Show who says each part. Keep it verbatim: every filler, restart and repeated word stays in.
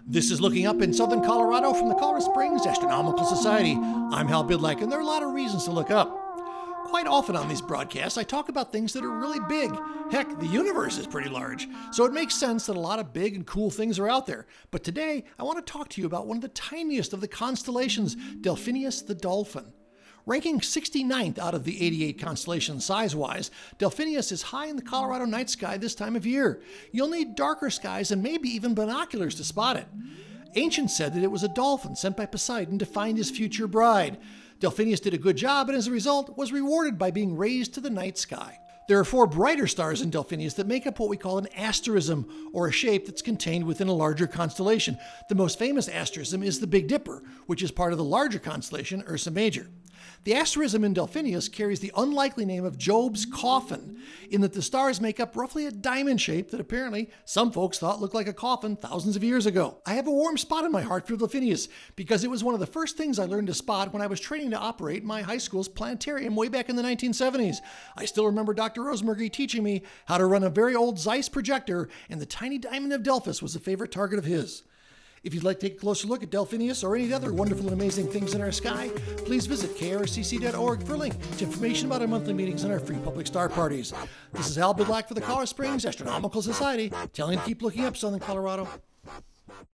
Speaker 1: This is Looking Up in Southern Colorado from the Colorado Springs Astronomical Society. I'm Hal Bidlack, and there are a lot of reasons to look up. Quite often on these broadcasts, I talk about things that are really big. Heck, the universe is pretty large, so it makes sense that a lot of big and cool things are out there. But today, I want to talk to you about one of the tiniest of the constellations, Delphinius the Dolphin. Ranking sixty-ninth out of the eighty-eight constellations size-wise, Delphinius is high in the Colorado night sky this time of year. You'll need darker skies and maybe even binoculars to spot it. Ancients said that it was a dolphin sent by Poseidon to find his future bride. Delphinius did a good job and as a result was rewarded by being raised to the night sky. There are four brighter stars in Delphinius that make up what we call an asterism, or a shape that's contained within a larger constellation. The most famous asterism is the Big Dipper, which is part of the larger constellation Ursa Major. The asterism in Delphinius carries the unlikely name of Job's coffin, in that the stars make up roughly a diamond shape that apparently some folks thought looked like a coffin thousands of years ago. I have a warm spot in my heart for Delphinius because it was one of the first things I learned to spot when I was training to operate my high school's planetarium way back in the nineteen seventies. I still remember Doctor Rosemurgy teaching me how to run a very old Zeiss projector, and the tiny diamond of Delphus was a favorite target of his. If you'd like to take a closer look at Delphinius or any of the other wonderful and amazing things in our sky, please visit K R C C dot org for a link to information about our monthly meetings and our free public star parties. This is Hal Bidlack for the Colorado Springs Astronomical Society, telling you to keep looking up, Southern Colorado.